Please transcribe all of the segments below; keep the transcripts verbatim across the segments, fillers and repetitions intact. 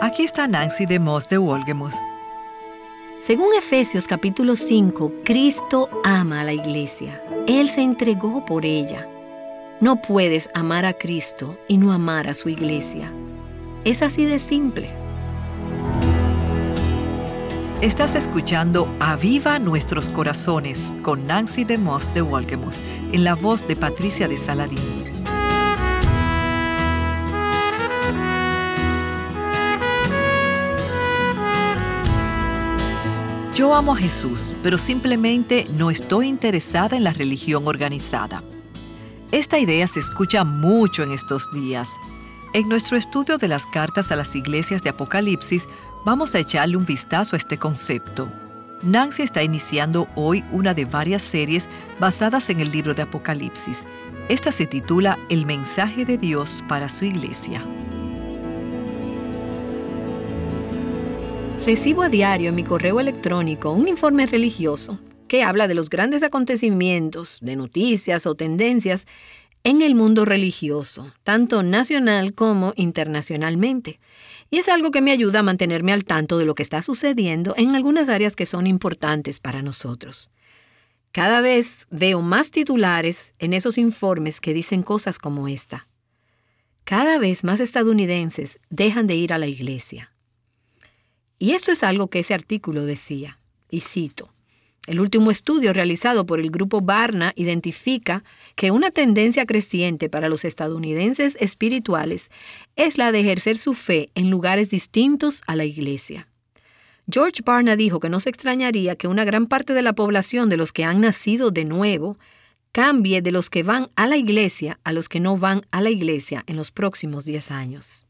Aquí está Nancy DeMoss de Wolgemuth. Según Efesios capítulo cinco, Cristo ama a la iglesia. Él se entregó por ella. No puedes amar a Cristo y no amar a su iglesia. Es así de simple. Estás escuchando Aviva Nuestros Corazones con Nancy DeMoss de Wolgemuth, en la voz de Patricia de Saladín. Yo amo a Jesús, pero simplemente no estoy interesada en la religión organizada. Esta idea se escucha mucho en estos días. En nuestro estudio de las cartas a las iglesias de Apocalipsis, vamos a echarle un vistazo a este concepto. Nancy está iniciando hoy una de varias series basadas en el libro de Apocalipsis. Esta se titula El mensaje de Dios para su iglesia. Recibo a diario en mi correo electrónico un informe religioso que habla de los grandes acontecimientos, de noticias o tendencias en el mundo religioso, tanto nacional como internacionalmente. Y es algo que me ayuda a mantenerme al tanto de lo que está sucediendo en algunas áreas que son importantes para nosotros. Cada vez veo más titulares en esos informes que dicen cosas como esta. Cada vez más estadounidenses dejan de ir a la iglesia. Y esto es algo que ese artículo decía, y cito. El último estudio realizado por el grupo Barna identifica que una tendencia creciente para los estadounidenses espirituales es la de ejercer su fe en lugares distintos a la iglesia. George Barna dijo que no se extrañaría que una gran parte de la población de los que han nacido de nuevo cambie de los que van a la iglesia a los que no van a la iglesia en los próximos diez años.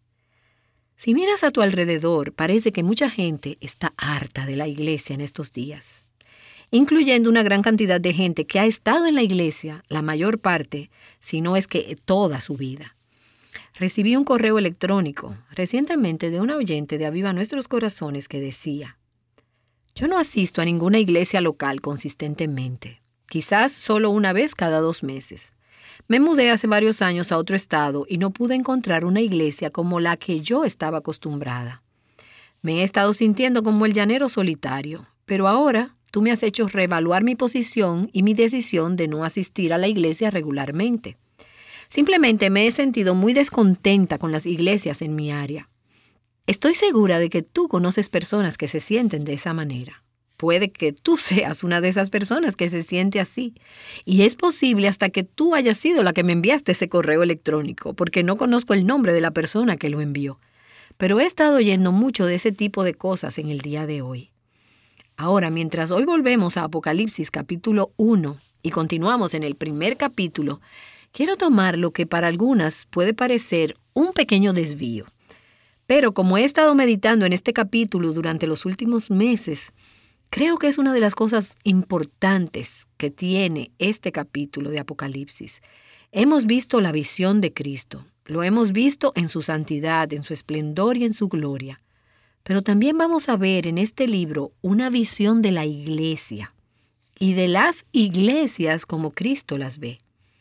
Si miras a tu alrededor, parece que mucha gente está harta de la iglesia en estos días, incluyendo una gran cantidad de gente que ha estado en la iglesia la mayor parte, si no es que toda su vida. Recibí un correo electrónico recientemente de una oyente de Aviva Nuestros Corazones que decía: yo no asisto a ninguna iglesia local consistentemente, quizás solo una vez cada dos meses. Me mudé hace varios años a otro estado y no pude encontrar una iglesia como la que yo estaba acostumbrada. Me he estado sintiendo como el llanero solitario, pero ahora tú me has hecho reevaluar mi posición y mi decisión de no asistir a la iglesia regularmente. Simplemente me he sentido muy descontenta con las iglesias en mi área. Estoy segura de que tú conoces personas que se sienten de esa manera. Puede que tú seas una de esas personas que se siente así. Y es posible hasta que tú hayas sido la que me enviaste ese correo electrónico, porque no conozco el nombre de la persona que lo envió. Pero he estado oyendo mucho de ese tipo de cosas en el día de hoy. Ahora, mientras hoy volvemos a Apocalipsis capítulo uno y continuamos en el primer capítulo, quiero tomar lo que para algunas puede parecer un pequeño desvío. Pero como he estado meditando en este capítulo durante los últimos meses, creo que es una de las cosas importantes que tiene este capítulo de Apocalipsis. Hemos visto la visión de Cristo, lo hemos visto en su santidad, en su esplendor y en su gloria. Pero también vamos a ver en este libro una visión de la iglesia y de las iglesias como Cristo las ve.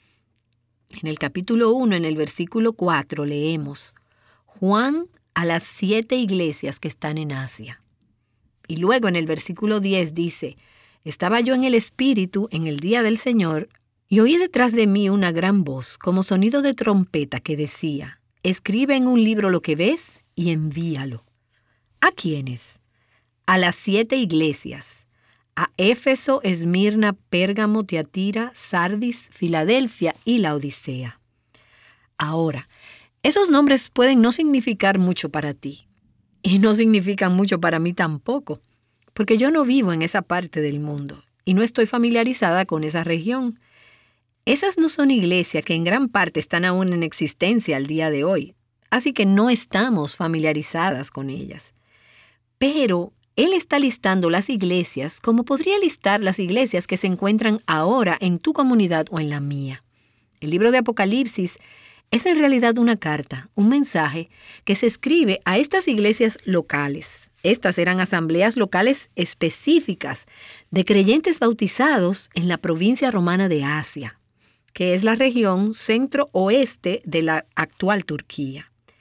En el capítulo uno, en el versículo cuatro, leemos: Juan a las siete iglesias que están en Asia. Y luego en el versículo diez dice: estaba yo en el Espíritu en el día del Señor, y oí detrás de mí una gran voz, como sonido de trompeta, que decía: escribe en un libro lo que ves y envíalo. ¿A quiénes? A las siete iglesias: a Éfeso, Esmirna, Pérgamo, Tiatira, Sardis, Filadelfia y Laodicea. Ahora, esos nombres pueden no significar mucho para ti. Y no significan mucho para mí tampoco, porque yo no vivo en esa parte del mundo y no estoy familiarizada con esa región. Esas no son iglesias que en gran parte están aún en existencia al día de hoy, así que no estamos familiarizadas con ellas. Pero él está listando las iglesias como podría listar las iglesias que se encuentran ahora en tu comunidad o en la mía. El libro de Apocalipsis es en realidad una carta, un mensaje que se escribe a estas iglesias locales. Estas eran asambleas locales específicas de creyentes bautizados en la provincia romana de Asia, que es la región centro-oeste de la actual Turquía.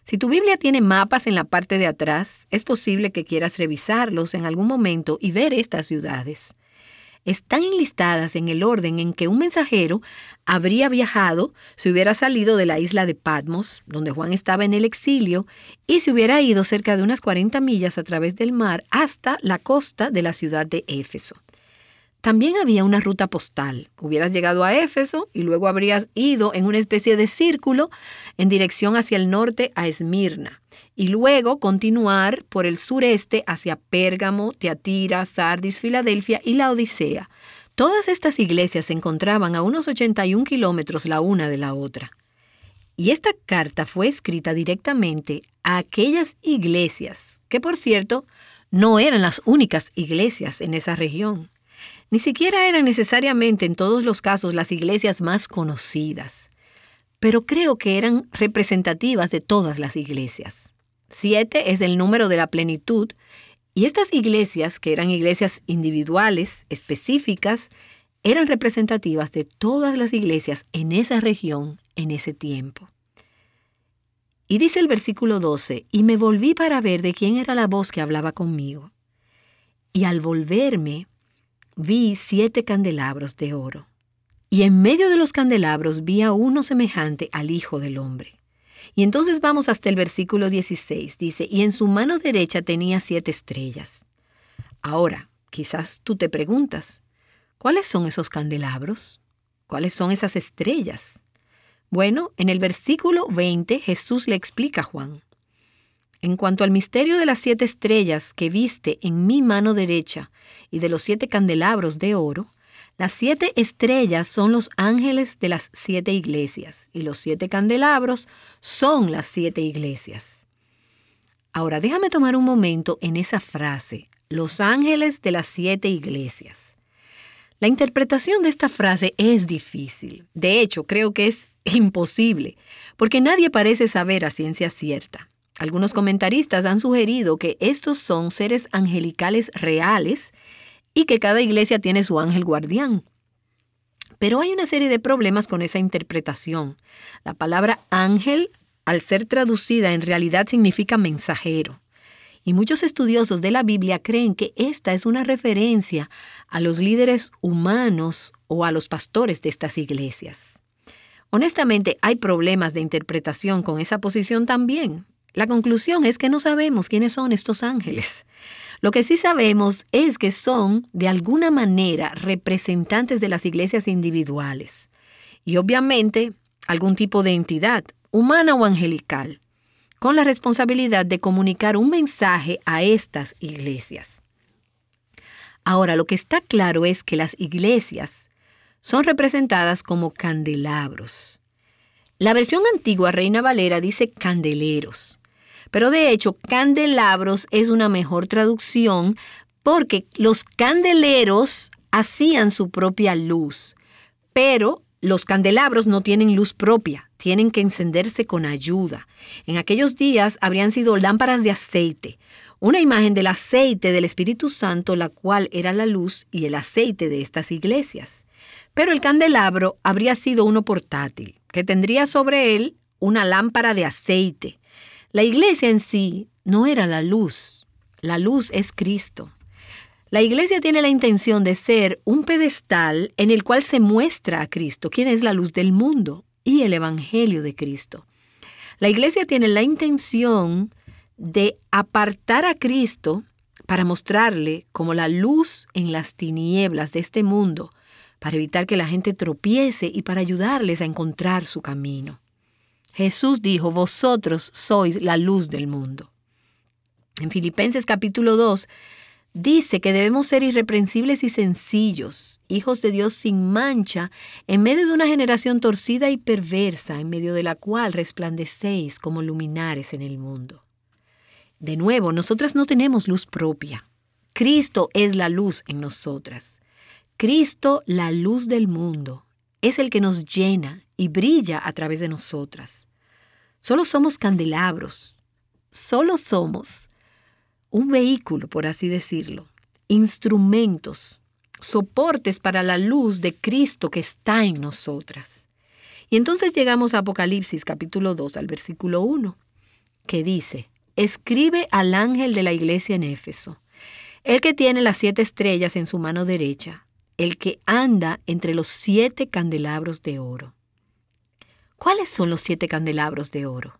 Si tu Biblia tiene mapas en la parte de atrás, es posible que quieras revisarlos en algún momento y ver estas ciudades. Están enlistadas en el orden en que un mensajero habría viajado si hubiera salido de la isla de Patmos, donde Juan estaba en el exilio, y se hubiera ido cerca de unas cuarenta millas a través del mar hasta la costa de la ciudad de Éfeso. También había una ruta postal. Hubieras llegado a Éfeso y luego habrías ido en una especie de círculo en dirección hacia el norte a Esmirna y luego continuar por el sureste hacia Pérgamo, Tiatira, Sardis, Filadelfia y la Odisea. Todas estas iglesias se encontraban a unos ochenta y un kilómetros la una de la otra. Y esta carta fue escrita directamente a aquellas iglesias, que por cierto, no eran las únicas iglesias en esa región. Ni siquiera eran necesariamente en todos los casos las iglesias más conocidas, pero creo que eran representativas de todas las iglesias. Siete es el número de la plenitud, y estas iglesias, que eran iglesias individuales, específicas, eran representativas de todas las iglesias en esa región, en ese tiempo. Y dice el versículo doce, y me volví para ver de quién era la voz que hablaba conmigo. Y al volverme, vi siete candelabros de oro, y en medio de los candelabros vi a uno semejante al Hijo del Hombre. Y entonces vamos hasta el versículo dieciséis, dice, y en su mano derecha tenía siete estrellas. Ahora, quizás tú te preguntas, ¿cuáles son esos candelabros? ¿Cuáles son esas estrellas? Bueno, en el versículo veinte Jesús le explica a Juan. En cuanto al misterio de las siete estrellas que viste en mi mano derecha y de los siete candelabros de oro, las siete estrellas son los ángeles de las siete iglesias y los siete candelabros son las siete iglesias. Ahora, déjame tomar un momento en esa frase, los ángeles de las siete iglesias. La interpretación de esta frase es difícil. De hecho, creo que es imposible, porque nadie parece saber a ciencia cierta. Algunos comentaristas han sugerido que estos son seres angelicales reales y que cada iglesia tiene su ángel guardián. Pero hay una serie de problemas con esa interpretación. La palabra ángel, al ser traducida, en realidad significa mensajero. Y muchos estudiosos de la Biblia creen que esta es una referencia a los líderes humanos o a los pastores de estas iglesias. Honestamente, hay problemas de interpretación con esa posición también. La conclusión es que no sabemos quiénes son estos ángeles. Lo que sí sabemos es que son, de alguna manera, representantes de las iglesias individuales. Y obviamente, algún tipo de entidad, humana o angelical, con la responsabilidad de comunicar un mensaje a estas iglesias. Ahora, lo que está claro es que las iglesias son representadas como candelabros. La versión antigua Reina Valera dice candeleros. Pero de hecho, candelabros es una mejor traducción porque los candeleros hacían su propia luz, pero los candelabros no tienen luz propia, tienen que encenderse con ayuda. En aquellos días habrían sido lámparas de aceite, una imagen del aceite del Espíritu Santo, la cual era la luz y el aceite de estas iglesias. Pero el candelabro habría sido uno portátil, que tendría sobre él una lámpara de aceite. La iglesia en sí no era la luz. La luz es Cristo. La iglesia tiene la intención de ser un pedestal en el cual se muestra a Cristo, quien es la luz del mundo, y el evangelio de Cristo. La iglesia tiene la intención de apartar a Cristo para mostrarle como la luz en las tinieblas de este mundo, para evitar que la gente tropiece y para ayudarles a encontrar su camino. Jesús dijo, vosotros sois la luz del mundo. En Filipenses capítulo dos dice que debemos ser irreprensibles y sencillos, hijos de Dios sin mancha, en medio de una generación torcida y perversa, en medio de la cual resplandecéis como luminares en el mundo. De nuevo, nosotras no tenemos luz propia. Cristo es la luz en nosotras. Cristo, la luz del mundo, es el que nos llena y brilla a través de nosotras. Solo somos candelabros. Solo somos un vehículo, por así decirlo, instrumentos, soportes para la luz de Cristo que está en nosotras. Y entonces llegamos a Apocalipsis capítulo dos, al versículo uno. que dice: escribe al ángel de la iglesia en Éfeso, el que tiene las siete estrellas en su mano derecha, el que anda entre los siete candelabros de oro. ¿Cuáles son los siete candelabros de oro?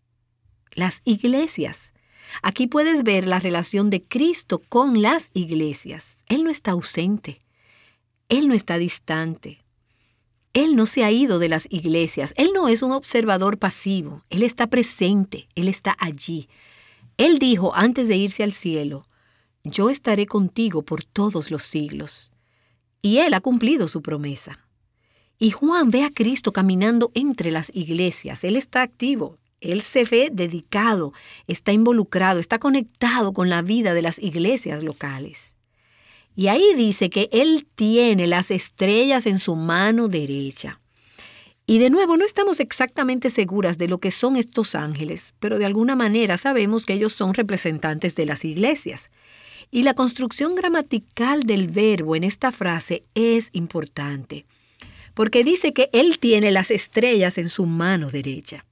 Las iglesias. Aquí puedes ver la relación de Cristo con las iglesias. Él no está ausente. Él no está distante. Él no se ha ido de las iglesias. Él no es un observador pasivo. Él está presente. Él está allí. Él dijo antes de irse al cielo: yo estaré contigo por todos los siglos. Y Él ha cumplido su promesa. Y Juan ve a Cristo caminando entre las iglesias. Él está activo. Él se ve dedicado, está involucrado, está conectado con la vida de las iglesias locales. Y ahí dice que Él tiene las estrellas en su mano derecha. Y de nuevo, no estamos exactamente seguras de lo que son estos ángeles, pero de alguna manera sabemos que ellos son representantes de las iglesias. Y la construcción gramatical del verbo en esta frase es importante, porque dice que Él tiene las estrellas en su mano derecha.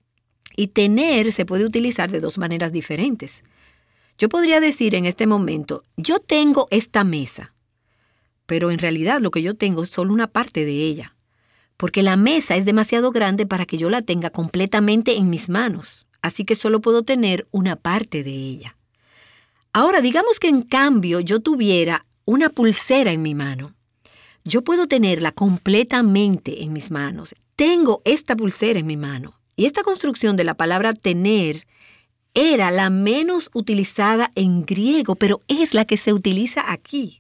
Y tener se puede utilizar de dos maneras diferentes. Yo podría decir en este momento: yo tengo esta mesa, pero en realidad lo que yo tengo es solo una parte de ella, porque la mesa es demasiado grande para que yo la tenga completamente en mis manos, así que solo puedo tener una parte de ella. Ahora, digamos que en cambio yo tuviera una pulsera en mi mano. Yo puedo tenerla completamente en mis manos. Tengo esta pulsera en mi mano. Y esta construcción de la palabra tener era la menos utilizada en griego, pero es la que se utiliza aquí.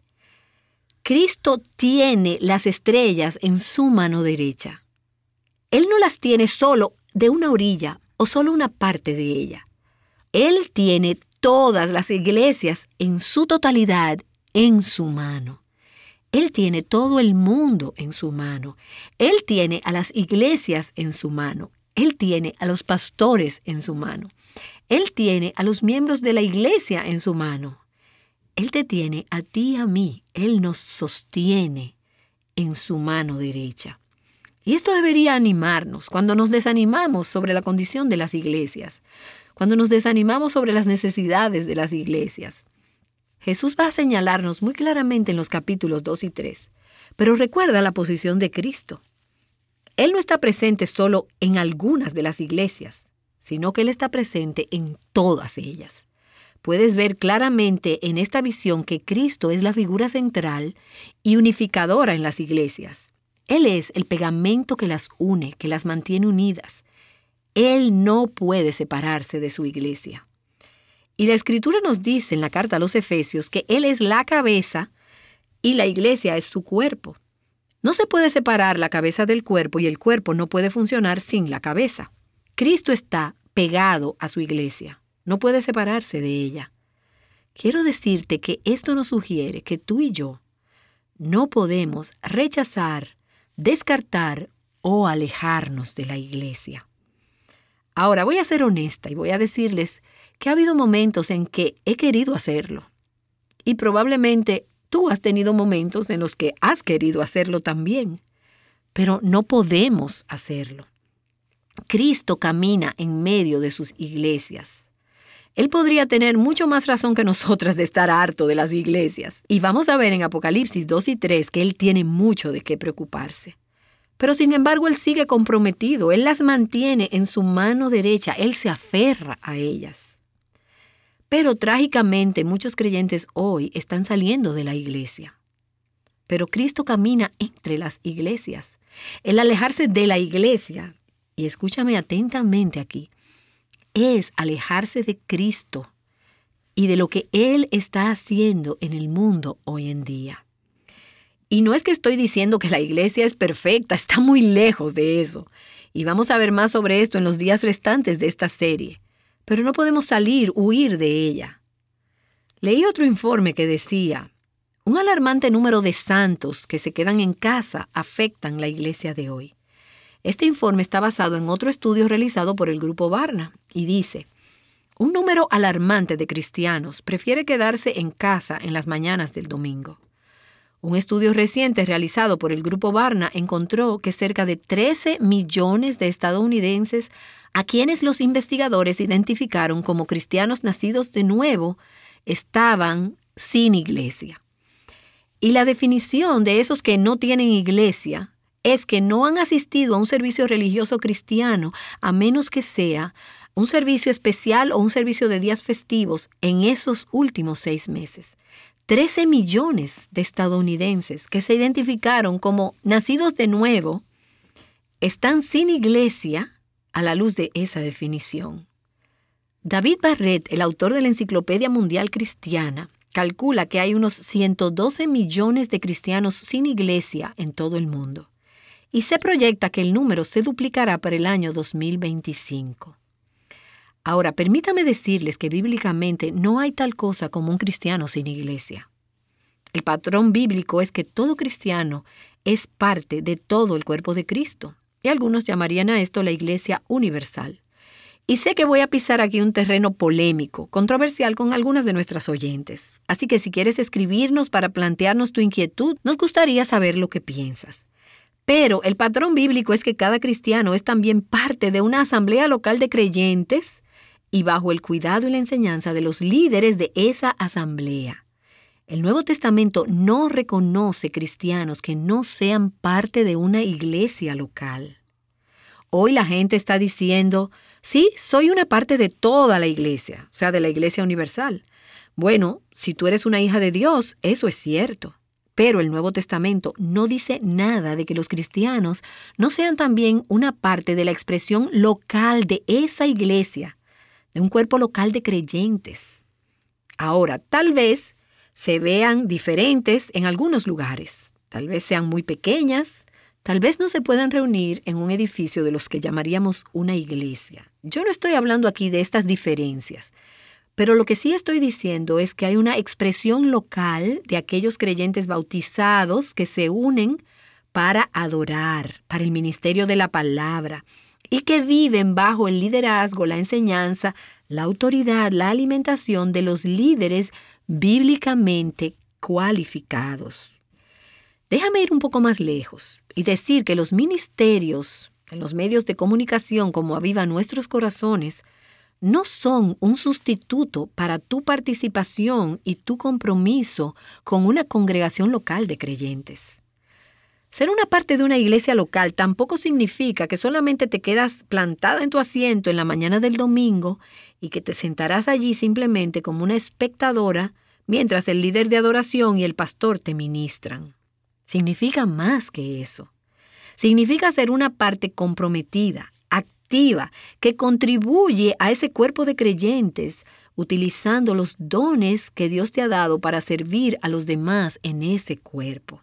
Cristo tiene las estrellas en su mano derecha. Él no las tiene solo de una orilla o solo una parte de ella. Él tiene todas las iglesias en su totalidad en su mano. Él tiene todo el mundo en su mano. Él tiene a las iglesias en su mano. Él tiene a los pastores en su mano. Él tiene a los miembros de la iglesia en su mano. Él te tiene a ti y a mí. Él nos sostiene en su mano derecha. Y esto debería animarnos cuando nos desanimamos sobre la condición de las iglesias, cuando nos desanimamos sobre las necesidades de las iglesias. Jesús va a señalarnos muy claramente en los capítulos dos y tres, pero recuerda la posición de Cristo. Él no está presente solo en algunas de las iglesias, sino que Él está presente en todas ellas. Puedes ver claramente en esta visión que Cristo es la figura central y unificadora en las iglesias. Él es el pegamento que las une, que las mantiene unidas. Él no puede separarse de su iglesia. Y la Escritura nos dice en la carta a los Efesios que Él es la cabeza y la iglesia es su cuerpo. No se puede separar la cabeza del cuerpo y el cuerpo no puede funcionar sin la cabeza. Cristo está pegado a su iglesia. No puede separarse de ella. Quiero decirte que esto nos sugiere que tú y yo no podemos rechazar, descartar o alejarnos de la iglesia. Ahora voy a ser honesta y voy a decirles que ha habido momentos en que he querido hacerlo. Y probablemente tú has tenido momentos en los que has querido hacerlo también. Pero no podemos hacerlo. Cristo camina en medio de sus iglesias. Él podría tener mucho más razón que nosotras de estar harto de las iglesias. Y vamos a ver en Apocalipsis dos y tres que Él tiene mucho de qué preocuparse. Pero sin embargo, Él sigue comprometido. Él las mantiene en su mano derecha. Él se aferra a ellas. Pero trágicamente muchos creyentes hoy están saliendo de la iglesia. Pero Cristo camina entre las iglesias. El alejarse de la iglesia, y escúchame atentamente aquí, es alejarse de Cristo y de lo que Él está haciendo en el mundo hoy en día. Y no es que estoy diciendo que la iglesia es perfecta, está muy lejos de eso. Y vamos a ver más sobre esto en los días restantes de esta serie. Pero no podemos salir, huir de ella. Leí otro informe que decía: un alarmante número de santos que se quedan en casa afectan la iglesia de hoy. Este informe está basado en otro estudio realizado por el Grupo Barna y dice: un número alarmante de cristianos prefiere quedarse en casa en las mañanas del domingo. Un estudio reciente realizado por el Grupo Barna encontró que cerca de trece millones de estadounidenses a quienes los investigadores identificaron como cristianos nacidos de nuevo, estaban sin iglesia. Y la definición de esos que no tienen iglesia es que no han asistido a un servicio religioso cristiano, a menos que sea un servicio especial o un servicio de días festivos en esos últimos seis meses. trece millones de estadounidenses que se identificaron como nacidos de nuevo están sin iglesia a la luz de esa definición. David Barrett, el autor de la Enciclopedia Mundial Cristiana, calcula que hay unos ciento doce millones de cristianos sin iglesia en todo el mundo. Y se proyecta que el número se duplicará para el año dos mil veinticinco. Ahora, permítame decirles que bíblicamente no hay tal cosa como un cristiano sin iglesia. El patrón bíblico es que todo cristiano es parte de todo el cuerpo de Cristo, y algunos llamarían a esto la iglesia universal. Y sé que voy a pisar aquí un terreno polémico, controversial con algunas de nuestras oyentes. Así que si quieres escribirnos para plantearnos tu inquietud, nos gustaría saber lo que piensas. Pero el patrón bíblico es que cada cristiano es también parte de una asamblea local de creyentes y bajo el cuidado y la enseñanza de los líderes de esa asamblea. El Nuevo Testamento no reconoce cristianos que no sean parte de una iglesia local. Hoy la gente está diciendo, sí, soy una parte de toda la iglesia, o sea, de la iglesia universal. Bueno, si tú eres una hija de Dios, eso es cierto. Pero el Nuevo Testamento no dice nada de que los cristianos no sean también una parte de la expresión local de esa iglesia, de un cuerpo local de creyentes. Ahora, tal vez se vean diferentes en algunos lugares, tal vez sean muy pequeñas, tal vez no se puedan reunir en un edificio de los que llamaríamos una iglesia. Yo no estoy hablando aquí de estas diferencias. Pero lo que sí estoy diciendo es que hay una expresión local de aquellos creyentes bautizados que se unen para adorar, para el ministerio de la palabra, y que viven bajo el liderazgo, la enseñanza, la autoridad, la alimentación de los líderes bíblicamente cualificados. Déjame ir un poco más lejos y decir que los ministerios en los medios de comunicación como Aviva Nuestros Corazones no son un sustituto para tu participación y tu compromiso con una congregación local de creyentes. Ser una parte de una iglesia local tampoco significa que solamente te quedas plantada en tu asiento en la mañana del domingo y que te sentarás allí simplemente como una espectadora mientras el líder de adoración y el pastor te ministran. Significa más que eso. Significa ser una parte comprometida, activa, que contribuye a ese cuerpo de creyentes, utilizando los dones que Dios te ha dado para servir a los demás en ese cuerpo.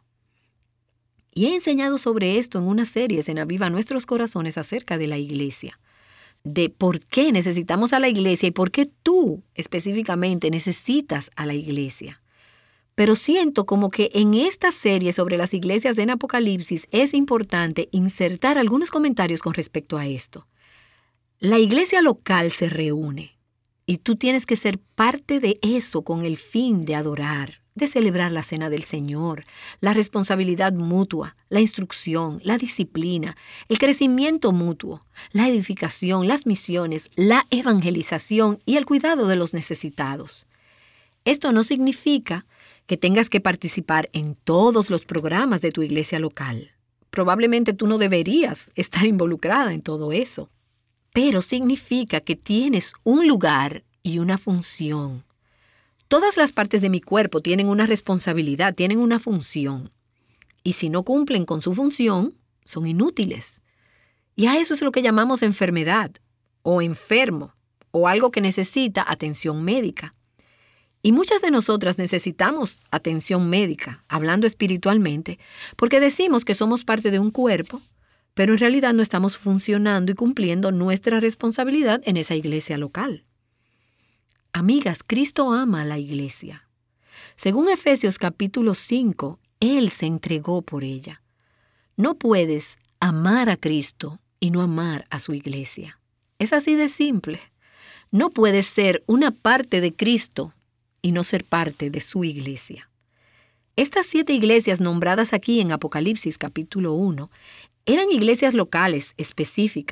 Y he enseñado sobre esto en unas series en Aviva Nuestros Corazones acerca de la iglesia, de por qué necesitamos a la iglesia y por qué tú específicamente necesitas a la iglesia. Pero siento como que en esta serie sobre las iglesias en Apocalipsis es importante insertar algunos comentarios con respecto a esto. La iglesia local se reúne y tú tienes que ser parte de eso con el fin de adorar, de celebrar la cena del Señor, la responsabilidad mutua, la instrucción, la disciplina, el crecimiento mutuo, la edificación, las misiones, la evangelización y el cuidado de los necesitados. Esto no significa que tengas que participar en todos los programas de tu iglesia local. Probablemente tú no deberías estar involucrada en todo eso. Pero significa que tienes un lugar y una función. Todas las partes de mi cuerpo tienen una responsabilidad, tienen una función. Y si no cumplen con su función, son inútiles. Y a eso es lo que llamamos enfermedad, o enfermo, o algo que necesita atención médica. Y muchas de nosotras necesitamos atención médica, hablando espiritualmente, porque decimos que somos parte de un cuerpo, pero en realidad no estamos funcionando y cumpliendo nuestra responsabilidad en esa iglesia local. Amigas, Cristo ama a la iglesia. Según Efesios capítulo cinco, Él se entregó por ella. No puedes amar a Cristo y no amar a su iglesia. Es así de simple. No puedes ser una parte de Cristo y no ser parte de su iglesia. Estas siete iglesias nombradas aquí en Apocalipsis capítulo uno eran iglesias locales específicas,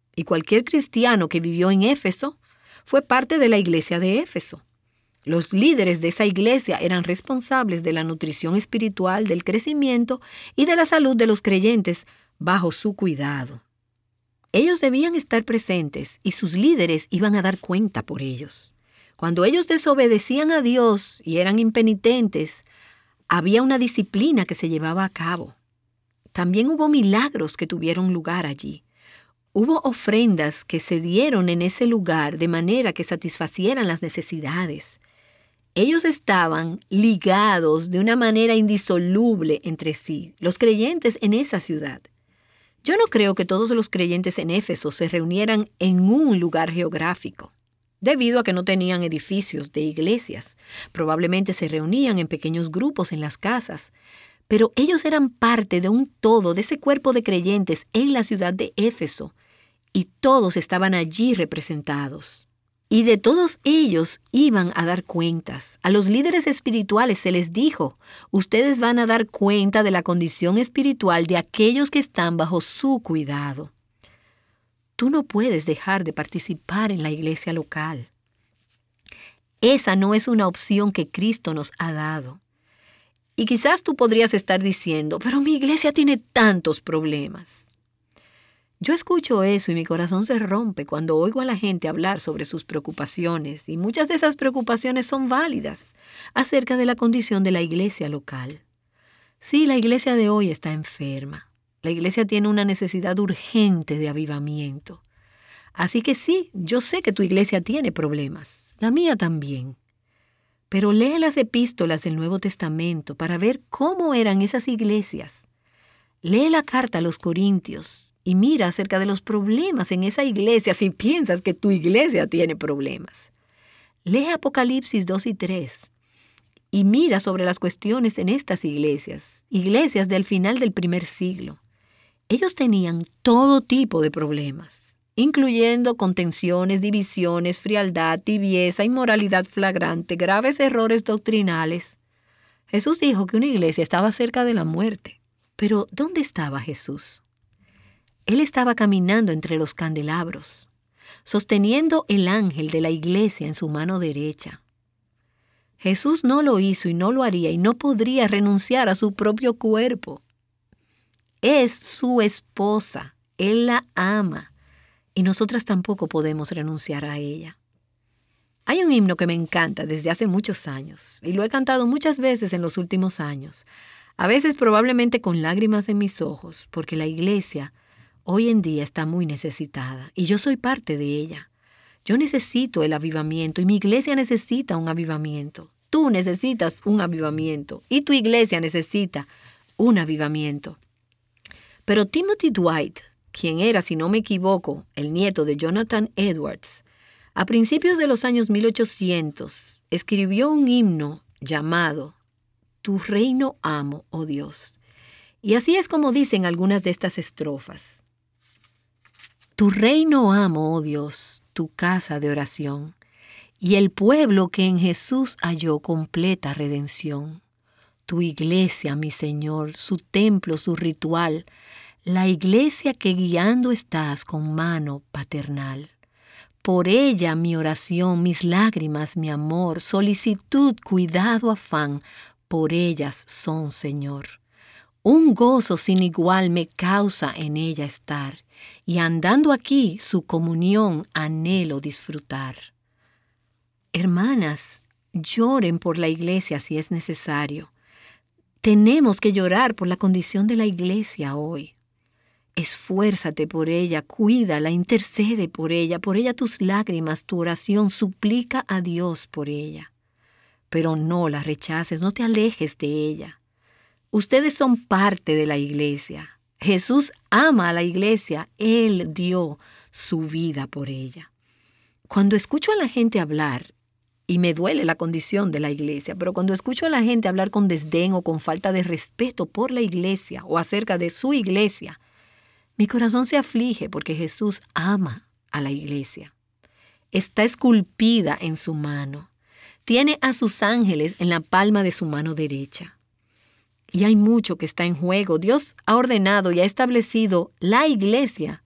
Y cualquier cristiano que vivió en Éfeso fue parte de la iglesia de Éfeso. Los líderes de esa iglesia eran responsables de la nutrición espiritual, del crecimiento y de la salud de los creyentes bajo su cuidado. Ellos debían estar presentes y sus líderes iban a dar cuenta por ellos. Cuando ellos desobedecían a Dios y eran impenitentes, había una disciplina que se llevaba a cabo. También hubo milagros que tuvieron lugar allí. Hubo ofrendas que se dieron en ese lugar de manera que satisfacieran las necesidades. Ellos estaban ligados de una manera indisoluble entre sí, los creyentes en esa ciudad. Yo no creo que todos los creyentes en Éfeso se reunieran en un lugar geográfico, debido a que no tenían edificios de iglesias. Probablemente se reunían en pequeños grupos en las casas, pero ellos eran parte de un todo, de ese cuerpo de creyentes en la ciudad de Éfeso, y todos estaban allí representados. Y de todos ellos iban a dar cuentas. A los líderes espirituales se les dijo, ustedes van a dar cuenta de la condición espiritual de aquellos que están bajo su cuidado. Tú no puedes dejar de participar en la iglesia local. Esa no es una opción que Cristo nos ha dado. Y quizás tú podrías estar diciendo, pero mi iglesia tiene tantos problemas. Yo escucho eso y mi corazón se rompe cuando oigo a la gente hablar sobre sus preocupaciones, y muchas de esas preocupaciones son válidas acerca de la condición de la iglesia local. Sí, la iglesia de hoy está enferma. La iglesia tiene una necesidad urgente de avivamiento. Así que sí, yo sé que tu iglesia tiene problemas, la mía también. Pero lee las epístolas del Nuevo Testamento para ver cómo eran esas iglesias. Lee la carta a los Corintios y mira acerca de los problemas en esa iglesia si piensas que tu iglesia tiene problemas. Lee Apocalipsis dos y tres y mira sobre las cuestiones en estas iglesias, iglesias del final del primer siglo. Ellos tenían todo tipo de problemas, incluyendo contenciones, divisiones, frialdad, tibieza, inmoralidad flagrante, graves errores doctrinales. Jesús dijo que una iglesia estaba cerca de la muerte. Pero, ¿dónde estaba Jesús? Él estaba caminando entre los candelabros, sosteniendo el ángel de la iglesia en su mano derecha. Jesús no lo hizo y no lo haría y no podría renunciar a su propio cuerpo. Es su esposa, Él la ama y nosotras tampoco podemos renunciar a ella. Hay un himno que me encanta desde hace muchos años y lo he cantado muchas veces en los últimos años, a veces probablemente con lágrimas en mis ojos, porque la iglesia hoy en día está muy necesitada y yo soy parte de ella. Yo necesito el avivamiento y mi iglesia necesita un avivamiento. Tú necesitas un avivamiento y tu iglesia necesita un avivamiento. Pero Timothy Dwight, quien era, si no me equivoco, el nieto de Jonathan Edwards, a principios de los años mil ochocientos escribió un himno llamado Tu reino amo, oh Dios. Y así es como dicen algunas de estas estrofas. Tu reino amo, oh Dios, tu casa de oración, y el pueblo que en Jesús halló completa redención. Tu iglesia, mi Señor, su templo, su ritual, la iglesia que guiando estás con mano paternal. Por ella mi oración, mis lágrimas, mi amor, solicitud, cuidado, afán, por ellas son, Señor. Un gozo sin igual me causa en ella estar, y andando aquí su comunión anhelo disfrutar. Hermanas, lloren por la iglesia si es necesario. Tenemos que llorar por la condición de la iglesia hoy. Esfuérzate por ella, cuídala, intercede por ella, por ella tus lágrimas, tu oración, suplica a Dios por ella. Pero no la rechaces, no te alejes de ella. Ustedes son parte de la iglesia. Jesús ama a la iglesia, Él dio su vida por ella. Cuando escucho a la gente hablar, y me duele la condición de la iglesia, pero cuando escucho a la gente hablar con desdén o con falta de respeto por la iglesia o acerca de su iglesia, mi corazón se aflige porque Jesús ama a la iglesia. Está esculpida en su mano. Tiene a sus ángeles en la palma de su mano derecha. Y hay mucho que está en juego. Dios ha ordenado y ha establecido la iglesia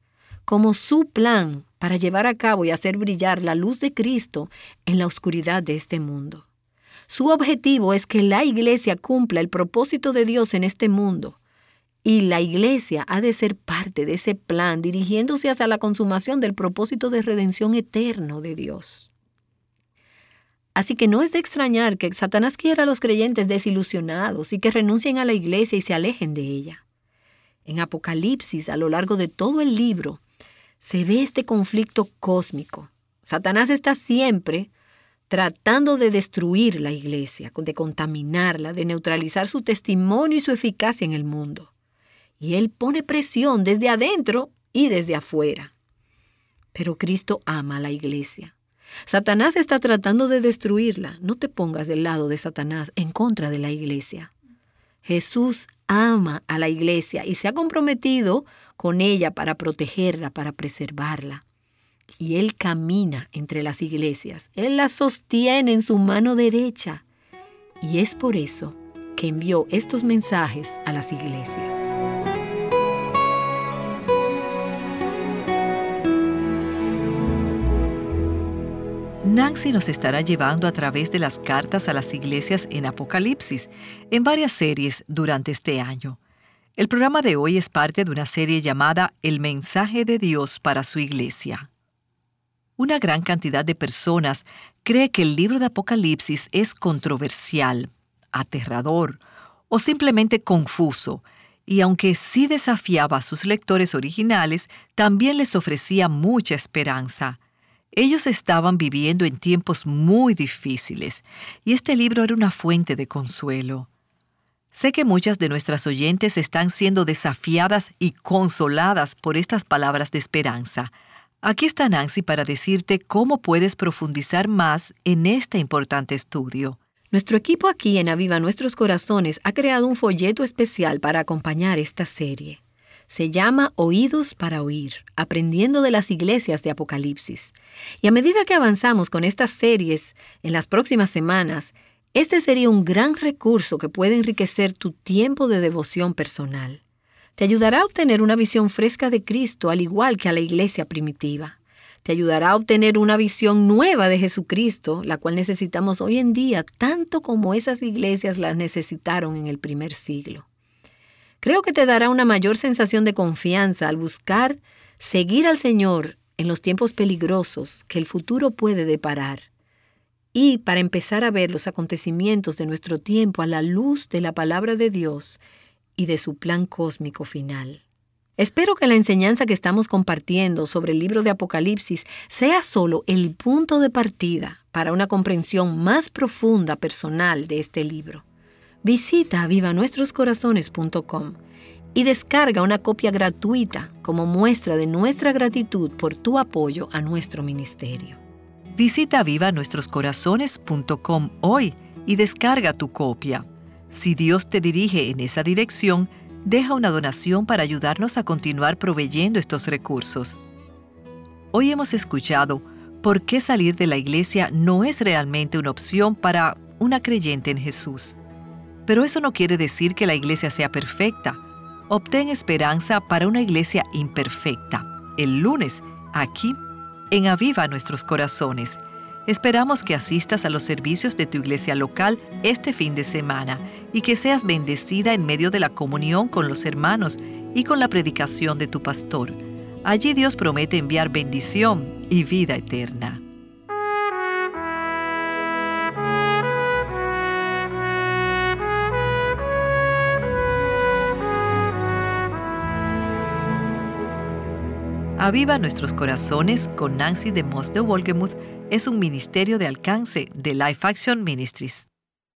como su plan para llevar a cabo y hacer brillar la luz de Cristo en la oscuridad de este mundo. Su objetivo es que la iglesia cumpla el propósito de Dios en este mundo. Y la iglesia ha de ser parte de ese plan, dirigiéndose hacia la consumación del propósito de redención eterno de Dios. Así que no es de extrañar que Satanás quiera a los creyentes desilusionados y que renuncien a la iglesia y se alejen de ella. En Apocalipsis, a lo largo de todo el libro, se ve este conflicto cósmico. Satanás está siempre tratando de destruir la iglesia, de contaminarla, de neutralizar su testimonio y su eficacia en el mundo. Y él pone presión desde adentro y desde afuera. Pero Cristo ama a la iglesia. Satanás está tratando de destruirla. No te pongas del lado de Satanás en contra de la iglesia. Jesús ama a la iglesia y se ha comprometido con ella para protegerla, para preservarla. Y Él camina entre las iglesias. Él las sostiene en su mano derecha. Y es por eso que envió estos mensajes a las iglesias. Nancy nos estará llevando a través de las cartas a las iglesias en Apocalipsis, en varias series durante este año. El programa de hoy es parte de una serie llamada El mensaje de Dios para su iglesia. Una gran cantidad de personas cree que el libro de Apocalipsis es controversial, aterrador o simplemente confuso, y aunque sí desafiaba a sus lectores originales, también les ofrecía mucha esperanza. Ellos estaban viviendo en tiempos muy difíciles, y este libro era una fuente de consuelo. Sé que muchas de nuestras oyentes están siendo desafiadas y consoladas por estas palabras de esperanza. Aquí está Nancy para decirte cómo puedes profundizar más en este importante estudio. Nuestro equipo aquí en Aviva Nuestros Corazones ha creado un folleto especial para acompañar esta serie. Se llama Oídos para Oír, aprendiendo de las iglesias de Apocalipsis. Y a medida que avanzamos con estas series en las próximas semanas, este sería un gran recurso que puede enriquecer tu tiempo de devoción personal. Te ayudará a obtener una visión fresca de Cristo, al igual que a la iglesia primitiva. Te ayudará a obtener una visión nueva de Jesucristo, la cual necesitamos hoy en día, tanto como esas iglesias las necesitaron en el primer siglo. Creo que te dará una mayor sensación de confianza al buscar seguir al Señor en los tiempos peligrosos que el futuro puede deparar, y para empezar a ver los acontecimientos de nuestro tiempo a la luz de la palabra de Dios y de su plan cósmico final. Espero que la enseñanza que estamos compartiendo sobre el libro de Apocalipsis sea solo el punto de partida para una comprensión más profunda personal de este libro. Visita aviva nuestros corazones punto com y descarga una copia gratuita como muestra de nuestra gratitud por tu apoyo a nuestro ministerio. Visita aviva nuestros corazones punto com hoy y descarga tu copia. Si Dios te dirige en esa dirección, deja una donación para ayudarnos a continuar proveyendo estos recursos. Hoy hemos escuchado por qué salir de la iglesia no es realmente una opción para una creyente en Jesús. Pero eso no quiere decir que la iglesia sea perfecta. Obtén esperanza para una iglesia imperfecta. El lunes, aquí, en Aviva Nuestros Corazones. Esperamos que asistas a los servicios de tu iglesia local este fin de semana y que seas bendecida en medio de la comunión con los hermanos y con la predicación de tu pastor. Allí Dios promete enviar bendición y vida eterna. Aviva Nuestros Corazones con Nancy DeMoss de Wolgemuth es un ministerio de alcance de Life Action Ministries.